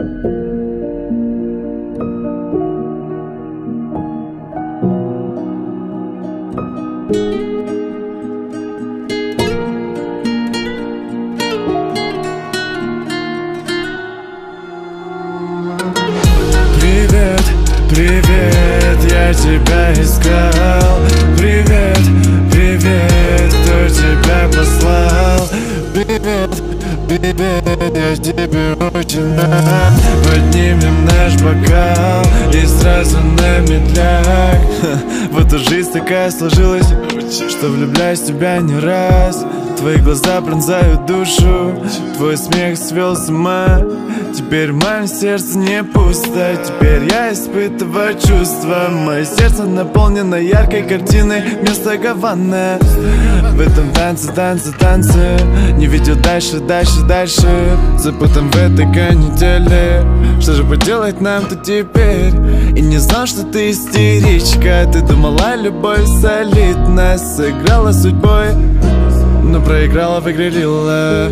Привет, привет, я тебя искал. Привет, привет, кто тебя послал? Привет, привет, я тебе очень рад. Поднимем наш бокал и сразу на медляк. Вот уж жизнь такая сложилась, что влюбляюсь в тебя не раз. Твои глаза пронзают душу, твой смех свел с ума. Теперь мое сердце не пусто, теперь я испытываю чувства. Мое сердце наполнено яркой картиной вместо Гаваны. В этом танце, танце, танце не видел дальше, дальше, дальше. Запутан в этой канителе. Что же поделать нам тут теперь? И не знал, что ты истеричка. Ты думала, любовь солидна, сыграла судьбой, но проиграла в игре Лила.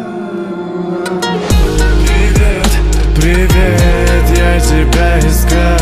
Привет, привет, я тебя искал.